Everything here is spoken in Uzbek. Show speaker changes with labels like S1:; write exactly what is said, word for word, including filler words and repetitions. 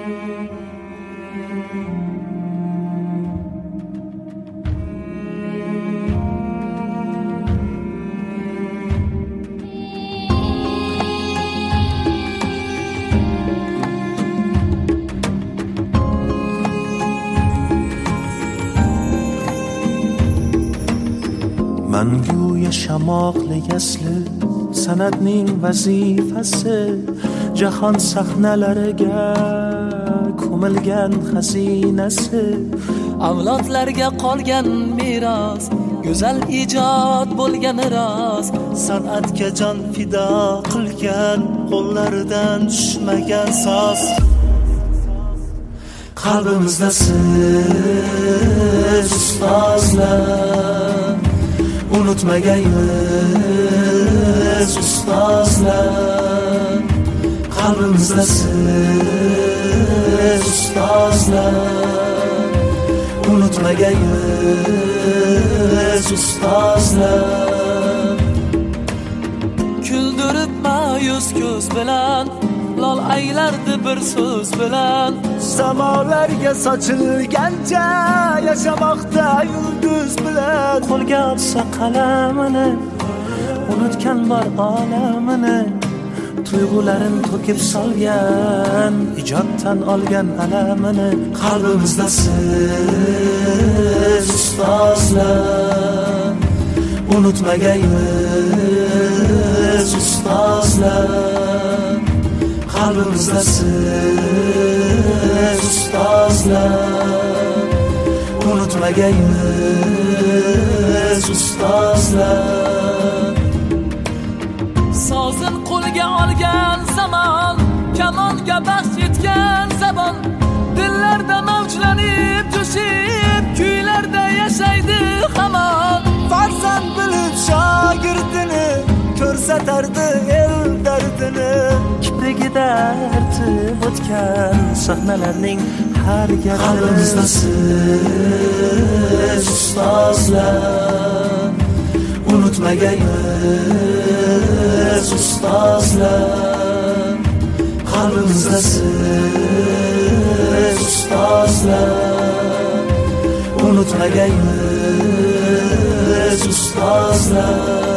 S1: manguya shamoqli asli san'atning vazifasi jahon sahnalariga ko'milgan xazinasi
S2: avlodlarga qolgan meros go'zal ijod bo'lgan rost
S1: san'atga jon fido qilgan qo'llaridan tushmagan soz qalbimizda siz ustozlar unutmagaymiz ustozlar qalbimizda siz ustozlar unutmagaymiz ustozlar
S2: kuldirib ma'yus ko'z bilan lol aylardi bir so'z bilan
S1: samolarga sochilgancha yashamoqda yulduz bilan qo'lga olsa qalamini unutgan bor olamini tuyg'ularin to'kib solgan ijoddan olgan alamini qalbimizda siz ustozlar unutmagaymiz ustozlar qalbimizda siz ustozlar unutmagaymiz ustozlar
S2: sozin qo'lga olgan zamon kamonga baxsh etgan zabon dillarda mavjlanib jo'shib kuylarda yashaydi hamon
S1: farzand bilib shogirdini ko'rsatardi el dardini kiprigida artib o'tgan sahnalarning har gali qalbimizda siz ustozlar unutmagaymiz ustozlar qalbimizda siz ustozlar unutmagaymiz ustozlar